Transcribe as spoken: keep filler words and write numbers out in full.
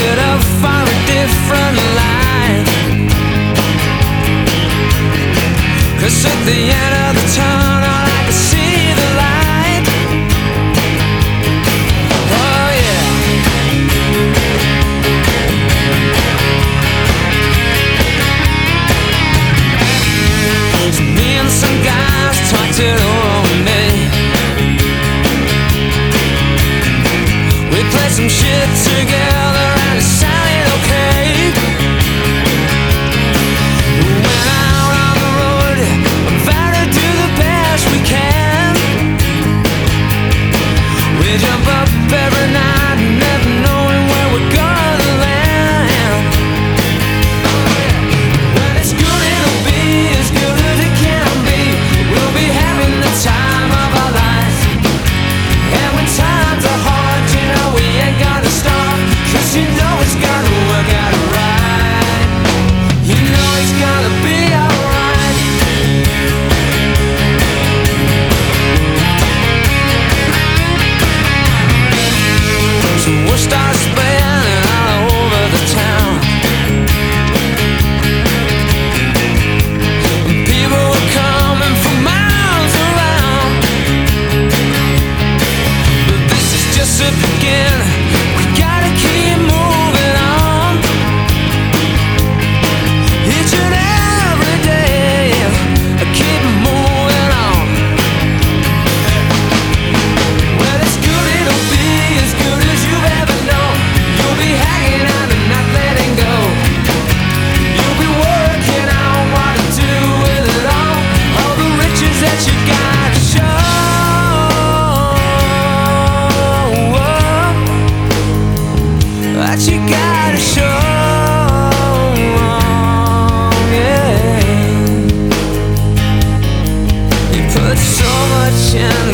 it up for a different life. 'Cause at the end of the tunnel I can see the light. Oh yeah. So me and some guys talked it over me. We played some shit together and it sounded okay. We went out on the road, vowed to do the best we can. We jump up every night, never knowing where we're gonna land. When it's good, it'll be as good as it can be. We'll be having the time of our lives. And when times are hard, you know we ain't gonna stop. 'Cause you know it's gonna work out right. You know it's gonna be alright. So we'll start spinning all over the town. And people are coming from miles around. But this is just the beginning. We gotta keep moving on. Each and every day, keep moving on. Well, it's good, it'll be as good as you've ever known. You'll be hanging on and not letting go. You'll be working on what to do with it all. All the riches that you gotta show. That you gotta show, yeah. You put so much in